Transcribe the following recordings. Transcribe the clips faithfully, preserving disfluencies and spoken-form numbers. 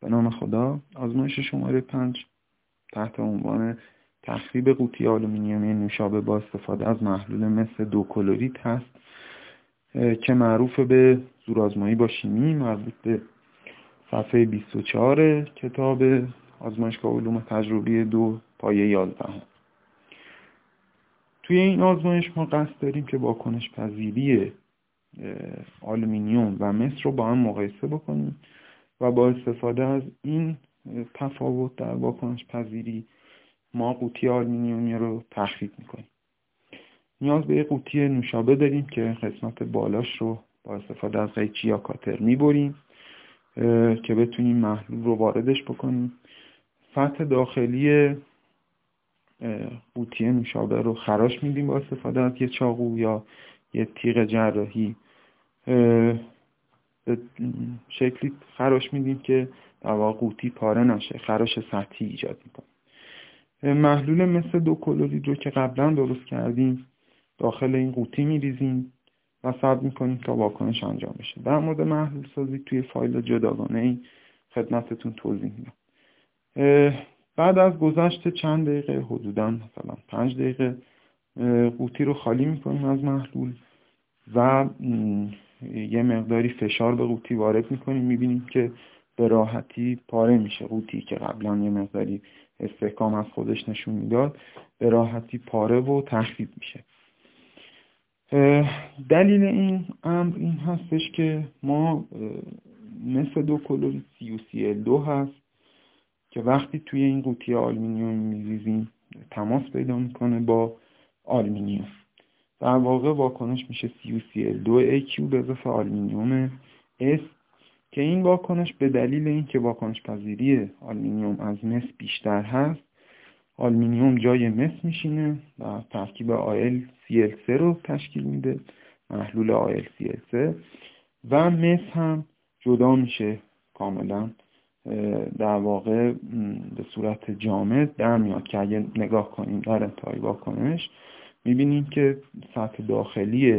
به نام خدا. آزمایش شماره پنج تحت عنوان تخریب قوطی آلومینیومی نوشابه با استفاده از محلول مس دو کلورید هست که معروف به زورآزمایی با شیمی، مربوط به صفحه بیست و چهار کتاب آزمایشگاه علوم تجربی دو پایه یازده. توی این آزمایش ما قصد داریم که واکنش پذیری آلومینیوم و مس رو با هم مقایسه بکنیم و با استفاده از این تفاوت در واکنش پذیری ما قوطی آلومینیومی رو تخریب میکنیم. نیاز به یک قوطی نوشابه داریم که قسمت بالاش رو با استفاده از قیچی یا کاتر میبریم که بتونیم محلول رو واردش بکنیم. سطح داخلی قوطی نوشابه رو خراش میدیم با استفاده از یه چاقو یا یه تیغ جراحی. به شکلی خراش میدیم که در واقع قوطی پاره نشه، خراش سطحی ایجاد میکنه. محلول مس دو کلورید رو که قبلا درست کردیم داخل این قوطی میریزیم و صبر میکنیم تا واکنش انجام بشه. در مورد محلول سازی توی فایل جداگانه ای خدمتتون توضیح میدم. بعد از گذشت چند دقیقه، حدوداً مثلا پنج دقیقه، قوطی رو خالی میکنیم از محلول و یه مقداری فشار به قوطی وارد میکنیم. میبینیم که به راحتی پاره میشه. قوطی که قبلا یه مقداری استحکام از خودش نشون میداد به راحتی پاره و تخریب میشه. دلیل این امر این هستش که ما مثل دو کلورید سی یو سی ال دو هست که وقتی توی این قوطی آلومینیوم میریزیم تماس پیدا میکنه با آلومینیوم. در واقع واکنش میشه سی یو سی ال دو ای کیو به اضافه آلومینیوم S که این واکنش به دلیل اینکه واکنش پذیری آلومینیوم از مس بیشتر هست، آلومینیوم جای مس میشینه و ترکیب آل سی ال سه رو تشکیل میده، محلول آل سی ال سه، و مس هم جدا میشه کاملا، در واقع به صورت جامد در میاد که اگه نگاه کنیم در انتهای واکنش میبینیم که سطح داخلی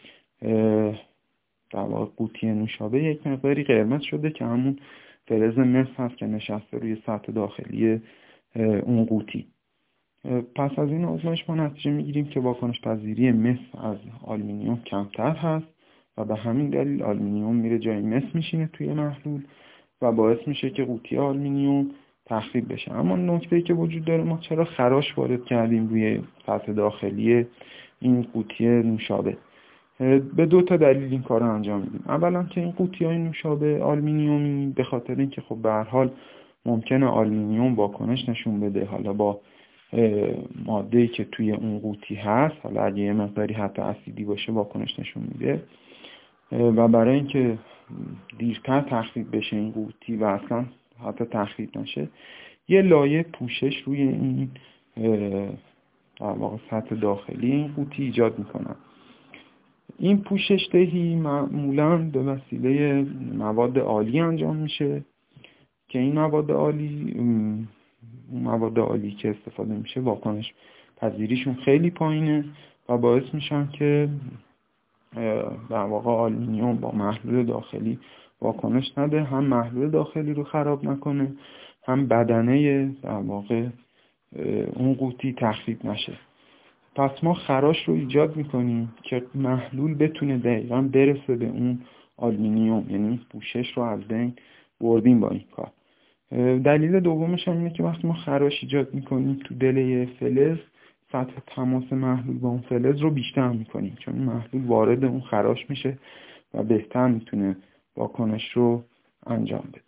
در واقع قوطی نوشابه یک مقداری قرمز شده که همون فلز مس هست که نشسته روی سطح داخلی اون قوطی. پس از این آزمایش ما نتیجه میگیریم که واکنش پذیری مس از آلومینیوم کمتر هست و به همین دلیل آلومینیوم میره جای مس میشینه توی محلول و باعث میشه که قوطی آلومینیوم تخریب بشه. اما نکته‌ای که وجود داره، ما چرا خراش وارد کردیم روی سطح داخلی این قوطی نوشابه؟ به دو تا دلیل این کار رو انجام میدیم. اولا که این قوطی‌های نوشابه آلومینیومی به خاطر اینکه خب به هر حال ممکنه آلومینیوم واکنش نشون بده حالا با ماده‌ای که توی اون قوطی هست، حالا اگه یه مقداری حتی اسیدی باشه واکنش نشون میده، و برای اینکه دیرتر تخریب بشه این قوطی و اصلا حتی تخریب نشه، یه لایه پوشش روی این در واقع سطح داخلی این قوطی ایجاد میکنن. این پوشش دهی معمولاً به وسیله مواد عالی انجام میشه که این مواد عالی مواد عالی که استفاده میشه واکنش پذیریشون خیلی پایینه و باعث میشن که در واقع آلومینیوم با محلول داخلی واکنش نده، هم محلول داخلی رو خراب نکنه، هم بدنه در واقع اون قوطی تخریب نشه. پس ما خراش رو ایجاد میکنیم که محلول بتونه دقیقاً برسه به اون آلومینیوم، یعنی پوشش رو از بین بردیم با این کار. دلیل دومش هم اینه که وقتی ما خراش ایجاد میکنیم تو دل فلز، سطح تماس محلول با اون فلز رو بیشتر میکنیم، چون محلول وارد اون خراش میشه و بهتر میتونه واکنش رو انجام بده.